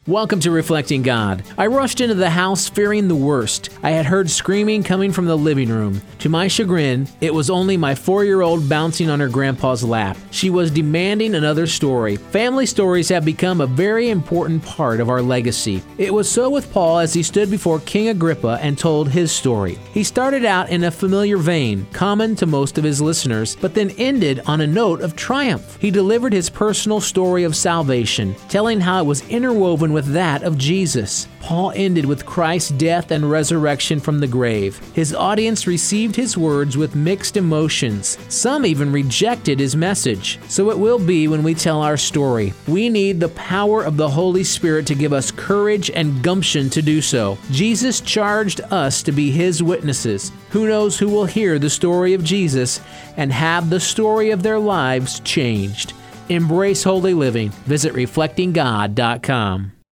Welcome to Reflecting God. I rushed into the house fearing the worst. I had heard screaming coming from the living room. To my chagrin, it was only my 4-year-old bouncing on her grandpa's lap. She was demanding another story. Family stories have become a very important part of our legacy. It was so with Paul as he stood before King Agrippa and told his story. He started out in a familiar vein, common to most of his listeners, but then ended on a note of triumph. He delivered his personal story of salvation, telling how it was interwoven with that of Jesus. Paul ended with Christ's death and resurrection from the grave. His audience received his words with mixed emotions. Some even rejected his message. So it will be when we tell our story. We need the power of the Holy Spirit to give us courage and gumption to do so. Jesus charged us to be his witnesses. Who knows who will hear the story of Jesus and have the story of their lives changed. Embrace holy living. Visit reflectinggod.com.